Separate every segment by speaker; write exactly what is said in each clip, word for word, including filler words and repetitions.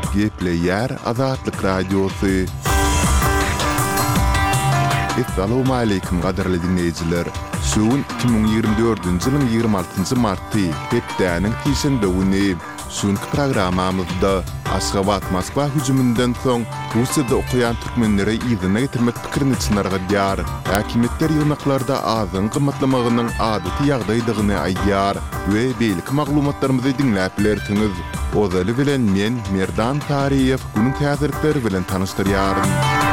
Speaker 1: Gepleyer Azatlyk Radiosu. Assalamu alaykum gaderli dinleyijiler. Şuun iki bin ýygrimi dördünji ýylyň ýygrimi altynjy marty hepdäniň tişinde güni. Şuňky programamyzda Aşgabat Moskwa hüjümünden soň Russiýada okuyan türkmenleri ýygyna getirmek pikirini çynargadýar. Häkimetler ýyrnaklarda azyň gymmatlamagynyň adaty ýagdaýdygyny aýdýar we beýlik maglumatlarymyzy dinläp bilersiňiz. Ozaly bilen men Merdan Tariýew günüň täzirlikleri bilen tanışdyrýarym.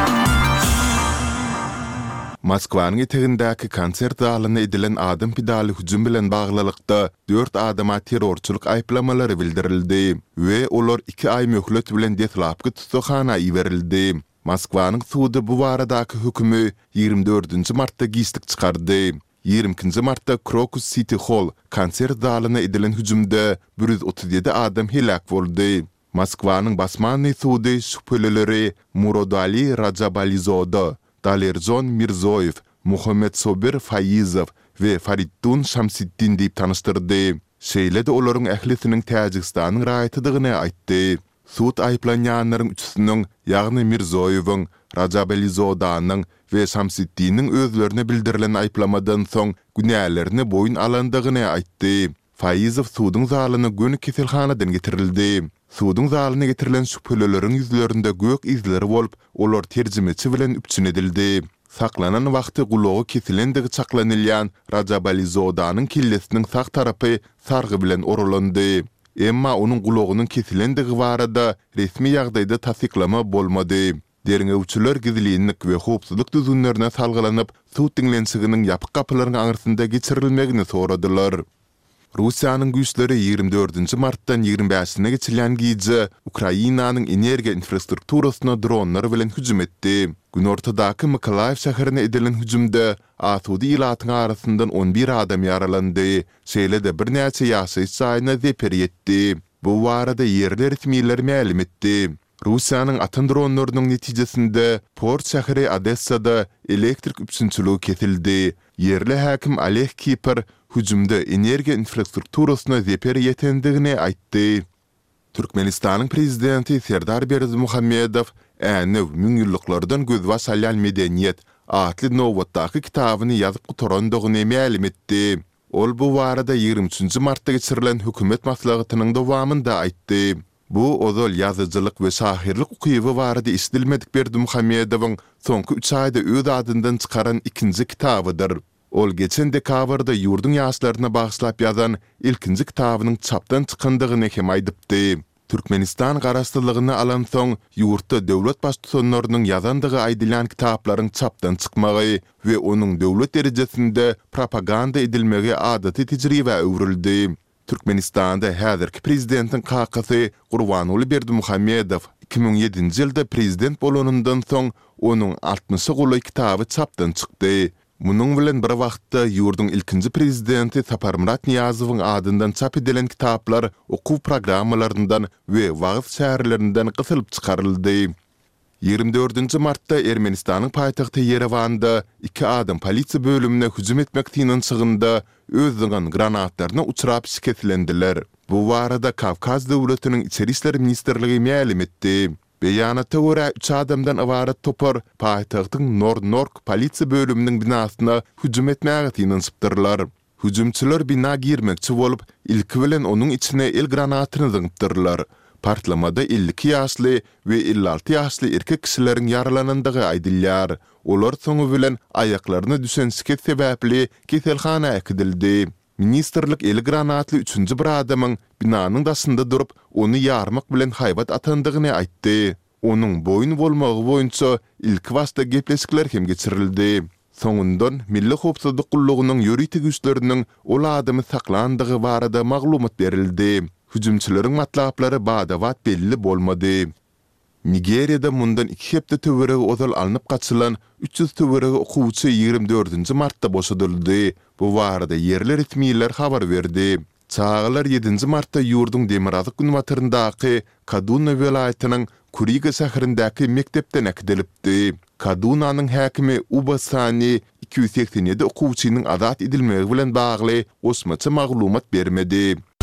Speaker 1: Moskwanyň etegindäki konsert zalyna edilen adam pidaly hüjüm bilen baglylykda dört adama terrorçuluk aýplamalary bildirildi we olar iki ay möhlet bilen detlapky tutuşana ýerildi. Moskwanyň sudy bu baradaky hökümi ýygrimi dördünji martda gislik çykardy. ýygrimi martda Crocus City Hall konsert zalyna edilen hüjümde bir yüz otuz ýedi adam helak boldy. Moskwanyň basmany sudy şüphelileri Murodali Rajabalizoda, Dalerjon Mirzoyev, Muhammed Sobir Fayizov we Fariddun Şamsiddin diýip tanıştyrdy. Şeýle de olaryň ählisiniň Täjikistanyň raýatydygyny aýtdy. Sud aýplanýanlaryň üçüsiniň, ýagny Mirzoyewiň, Rajabalizodanyň we Şamsiddiniň özlerine bildirilen aýplamadan soň günälerini boyun alandygyny aýtdy. Fayizov sudyň zalyny göni keselhanadan getirildi. Sudyň zalyna getirilen şüphelileriň ýüzlerinde gök izleri bolup, olar terjimeçi bilen üpçün edildi. Saklanan wagty gulagy kesilendigi çaklanylýan Rajabalizodanyň killesiniň saq tarapy sargy bilen oralandy. Emma onuň gulagynyň kesilendigi barada resmi ýagdaýda tasdiklama bolmady. Derňewçiler gizlilik we howpsuzlyk düzünlerine salgylanyp, sud dinlensiginiň ýapyk kapylaryň aňyrysynda geçirilmegini soradylar. Russiýanyň güýçleri ýygrimi dördünji martdan ýygrimi beşine geçirilen giýje Ukrainanyň energiýa infrastrukturasyna dronlar bilen hüjüm etdi. Günortadaky Mykolaiv şäherine edilen hüjümde asudy ilatyň arasyndan on bir adam ýaralandy. Şeýle de bir näçe ýaşaýyş saýyna zeper ýetdi. Bu barada ýerli resmiýetler ma'lum etdi. Russiýanyň atan dronlarynyň netijesinde Port şäheri Odessada elektrik üpsünçüligi kesildi. Yerli hakim Oleg Kipr hüjümde energiýa infrastrukturasyna zeper ýetendigini aýtdy. Türkmenistanyň prezidenti Serdar Berdimuhammedow äni müň ýyllyklardan gözwa salýan medeniýet atly nowatdaky kitabyny ýazyp guturandygyny ma'lum etdi. Ol bu barada ýygrimi üçünji martda geçirilen hökümet maslahatynyň dowamynda aýtdy. Bu ozal ýazyjylyk we şahirlik ukyby barada isledilmedik Berdimuhammedowyň soňky üç aýda öz adyndan çykaran ikinji kitabydyr. Ol geçen dekabrda ýurdun ýaşlaryna bagşlap ýazan ilkinji kitabynyň çapdan çykandygyny hem aýdypdy. Türkmenistan garaşdyrlygyny alan soň ýurtda döwlet başçylarynyň ýazandygy aýdylan kitaplaryň çapdan çykmagy we onuň döwlet derejesinde propaganda edilmegi adaty tejribe öwrüldi. Türkmenistanda häzirki prezidentiň kakasy Gurbanuly Berdimuhammedow iki bin ýedinji ýylda prezident bolanyndan soň onuň altymyş guly kitaby çapdan çykdy. Munyň bilen bir wagtda ýurdun ilkinji prezidenti Saparmurat Niyazowyň adyndan çap edilen kitaplar okuw programmalaryndan we wagt şäherlerinden gysylyp çykaryldy. ýygrimi dördünji martda Ermenistanyň paýtagty Yerewanda iki adam polisiýa bölümine hüjüm etmek tynançygynda özüňiň granatlaryna uçrap şiketlendiler. Bu barada Kavkaz döwletiniň içeri işler ministrligi ma'lum etdi. Beýanata görä üç adamdan ibaret topar paýtagtyň Nord-Nork polisiýa bölüminiň binasyna hüjüm etmäge tynançypdyrlar. Hüjümçiler bina girmekçi bolup, ilki bilen onuň içine el granatyny zyňypdyrlar. Partlamada elli iki ýaşly we elli alty ýaşly erkek kişileriň yaralanandygy aýdylýar. Olar soňu bilen aýaklaryna düşen şiket sebäpli keselhana äkidildi. Ministerlik el granatly üçünji bir adamyň binanyň daşynda durup, onu ýarmak bilen haýbat atandygyny aýtdy. Onuň boyun bolmagy boýunça ilk wasta gepleşikler hem geçirildi. Soňundan Milli Howpsuzlyk Gullugynyň ýöritik güýçleriniň ol adamy saklandygy barada maglumat berildi. Hüjümçileriň matlaplary badawat belli bolmady. Nigeriýada mundan iki hepde töweregi ozal alınıp gaçylan üç yüz töweregi okuwçy ýygrimi dördünji martda boşadyldy. Bu barada yerli resmiýetler habar berdi. Çağlar ýedinji martda ýurdun Demirazyk günwataryndaky Kaduna welaýatynyň Kuriga şäherindäki mektepden äkidilipdi. Kadunanyň häkimi Ubasani iki yüz seksen ýedi okuwçynyň azat edilmegi bilen bagly osmaça maglumat bermedi.